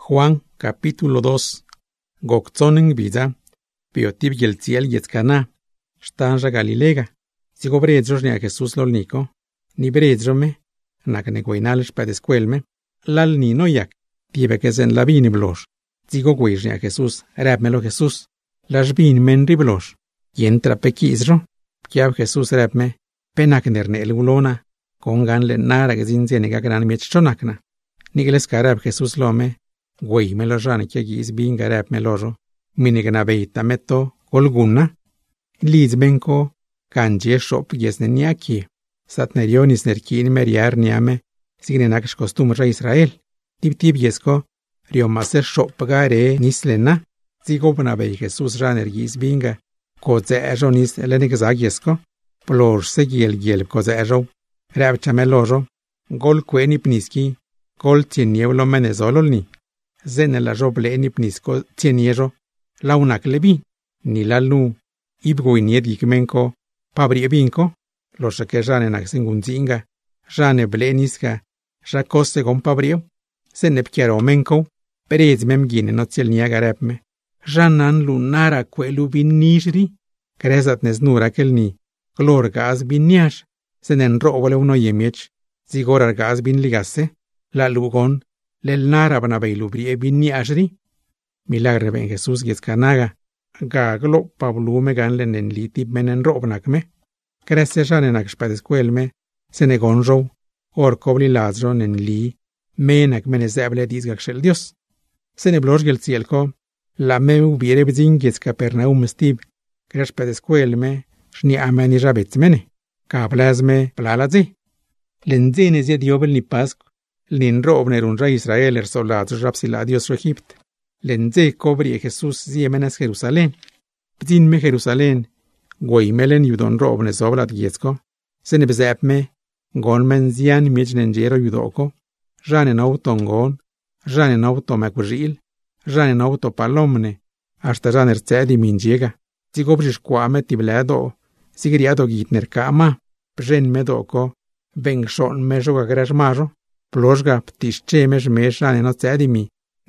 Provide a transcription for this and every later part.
Juan capítulo 2. Goctzonen biza, biotib yelziel yetzcana, stanja Galilega. Sigo bredzros ni a Jesús lolnico, ni bredzrome, nakneguinalish padescuelme, lal ni noyak, tibe que en la vini blos. Sigo guish ni a Jesús, rabmelo Jesús, las vin men riblos, y entra pequizro, kiab Jesús rabme, penaknerne el ulona, con ganle nara que zinzieniga gran miechonakna. Nigeles karab Jesús lome, güey me lo ran que gis bin garab me loro, minigana beita meto, olguna, liz benko, kanje shop yesneni aquí, satnerionis nerkin meriar niame, signenax costumbre Israel, tip yesko, riomaser shop gare nislena, zigobna be Jesús raner gis binga, koze ejonis elenigzag yesko, plor segiel giel koze ejo, rabchame loro, gol kweni pniski, gol tienieblo menezololni. Zene la roble ni pnisko tieniero, la unak lebi, ni la lu, ibgoinie dikmenko, pabri binko, los que jane nak singunzinga, jane bleniska, jakose gon pabrio, senep kiaro menko, perez mem gine no cielnia garepme, janan lunara quelu bin nishri, krezat neznura kelni, glor gaz bin niash, senen robole uno yemiech, zigorar gaz bin ligasse, la lugon, lel nara banabeilu brie bin niashri, milagre ben Jesús yetzcanaga, gaglo pablume ganlen en litip menen robnakme, crece janenak spadescuelme, senegonro, orcobli lazron en li, menak menezeble disgakshel Dios. Seneblos gel cielko, la me hubiere bzing yetzcapernaum stib, crespedescuelme, shni ameni rabetzmene, kablazme plalaze. Lenzene zia diobel ni pascu, lin robner unra Israel soldados rapsila Dios Egipto. Lenze cobri Jesús ziemenas Jerusalén. Bzinme Jerusalén, goimelen yudon robne zoblat gietzko, senebzepme, gonmen zian miechnenjero yudoko, janen autongon, janen automakuril, janen autopalomne, hasta janer cedi minjiega, zigobrish kwame tibledo, sigriado gitner kama, pjen medoko, beng shon mejoga grashmajo, plosga ptischemesh meshanen ocedimi,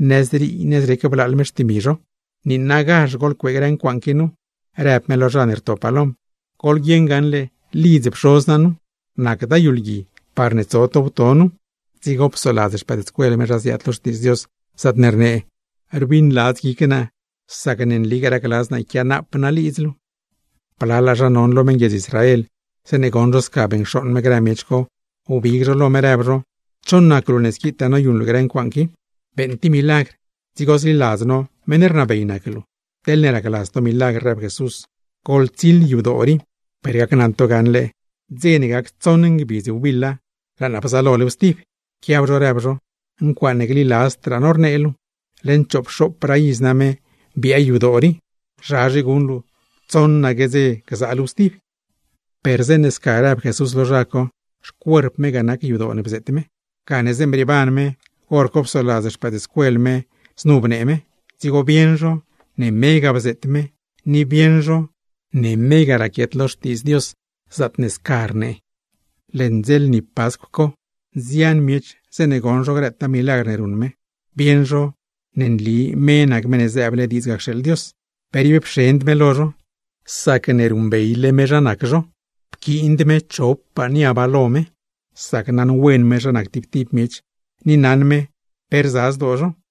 nezri kablalmesh timijo, ni nagash gol kwegren kwankinu, rap melo janer topalom, gol yenganle lize pshoznanu, nakda yulgi, parnezoto utonu, zigop solazes padescuele mejaziatlos Dios satnerne, arbin lazgikena, saganen ligara glasna ikiana penalizlu. Palala janon lo menges Israel, senegonros kaben shon megramechko, ubigro lo merebro, chonna kruneskita no yun lugren kwanki, 20 milagre, zigosli lazno, menerna beinakelu, telnera galasto milagre rab Jesús, kol til yudori, pergakananto ganle, zenigak tsoning bizi ubilla, lana pasalole ustip, kiabro rebro, nkwanegli las tranornelu, lenchop shop praizname, bia yudori, raji gunlu, tsonna geze kazalu ustip. Perzenes karab Jesús lo rako, shkuerp me ganak yudone bzetme, kanezem bribanme, orkop solazes padescuelme, snubneme, zigo bienjo, ne mega bzetme, ni bienjo, ne mega rakietlos tis Dios, zatnes carne. Lenzel ni pascuco, zian miech senegonjo greta milagnerunme, bienjo, nen li menak menezeable disgakshel Dios, peribe pshend melojo, sakenerum beile mejanakjo, pkiindme chop pani abalome, saknan wen mejanak tip mich, ni nanme perzaz dojo,